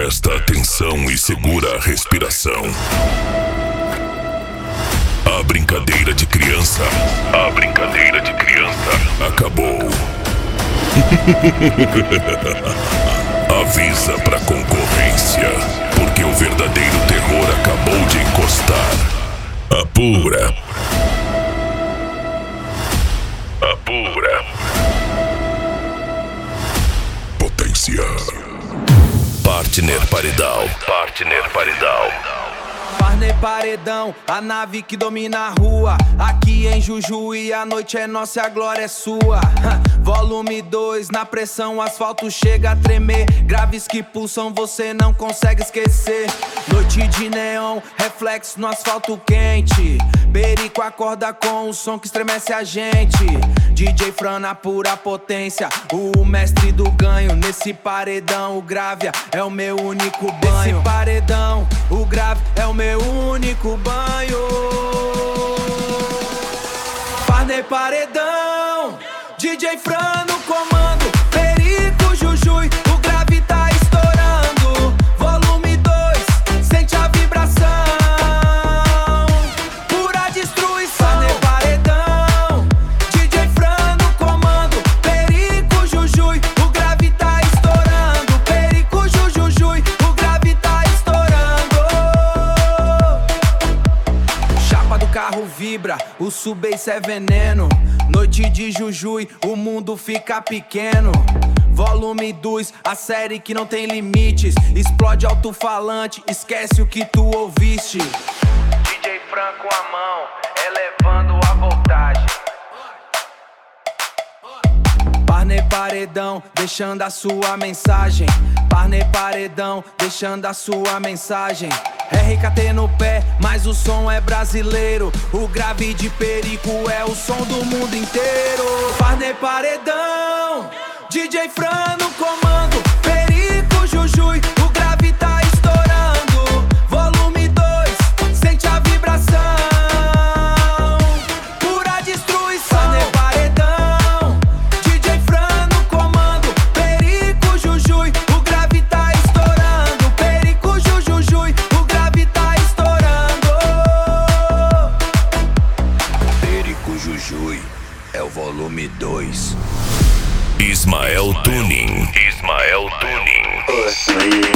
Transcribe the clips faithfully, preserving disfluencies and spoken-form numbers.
Presta atenção e segura a respiração. A brincadeira de criança, a brincadeira de criança acabou. Avisa pra concorrência, porque o verdadeiro terror acabou de encostar. Apura. Apura. Potência. Partner Paredão. Partner Paredão. Partner Paredão, a nave que domina a rua. Aqui em Jujuí a noite é nossa e a glória é sua. Volume dois, na pressão o asfalto chega a tremer. Graves que pulsam, você não consegue esquecer. Noite de neon, reflexo no asfalto quente. Perico acorda com o som que estremece a gente. D J Fran na pura potência, o mestre do ganho. Nesse paredão o grave é o meu único banho. Nesse paredão o grave é o meu único banho. Partner Paredão, D J Fran no comando, Perico, Jujuy, o grave tá estourando. Volume dois, sente a vibração, pura destruição. Partner Paredão, D J Fran no comando, Perico, Jujuy, o grave tá estourando. Perico, Jujuy, o grave tá estourando. Chapa do carro vibra, o sub-bass é veneno. Noite de Jujuy, o mundo fica pequeno. Volume dois, a série que não tem limites. Explode alto-falante, esquece o que tu ouviste. D J Fran com a mão, elevando a voltagem. Partner Paredão, deixando a sua mensagem. Partner Paredão, deixando a sua mensagem. R K T no pé, mas o som é brasileiro. O grave de Perico é o som do mundo inteiro. Partner Paredão, D J Fran no comando, Perico, Jujuy, o grave tá estourando. Volume dois, sente a vibração, pura destruição. Partner Paredão, D J Fran no comando, Perico, Jujuy, o grave tá estourando. Perico, Jujuy, o grave tá estourando. Perico, Jujuy, é o volume dois. Ismael Tuning. Ismael Tuning.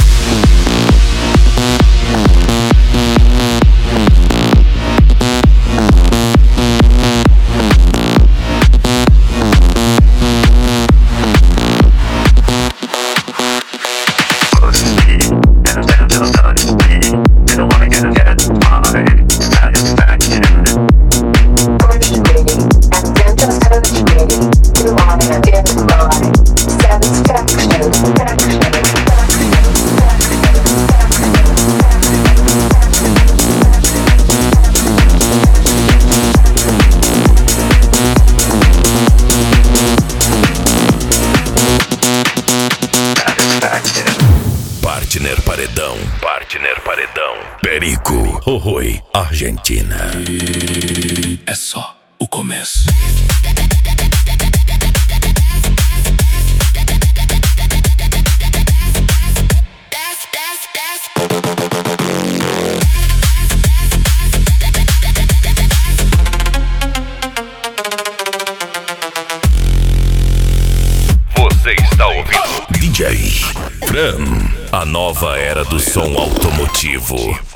Partner Paredão, Partner Paredão, Perico, Jujuy, Argentina. É só o começo. Você está ouvindo D J Fran, a nova era do som automotivo.